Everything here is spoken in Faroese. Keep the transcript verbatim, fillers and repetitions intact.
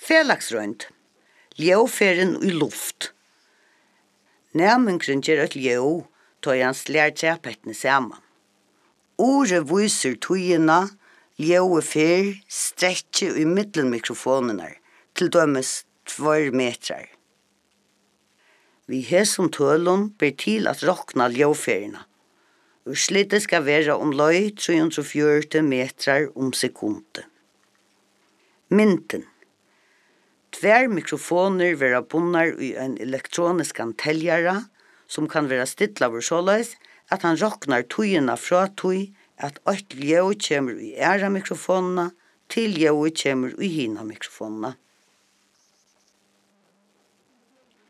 Felagsrøynd. Ljøvferen i luft. Næmingren gjør et ljøv, da han slær trepettene sammen. Ordet viser tøyene, ljøvefer, stretcher i middelmikrofonene, til dømes tvær metrar. Vi har som tølun ber til at rokna ljøvferina. Urslitet skal være om løy tre hundre og fjorten metrar om sekundet. Mynten. Tvær mikrofoner vera bunnar i en elektronisk teljare som kan vera stidlaver såleis at han roknar tøyina fra tøy at eitt ljøv kjemur i æra mikrofonene til ljøv kjemur i hina mikrofonene.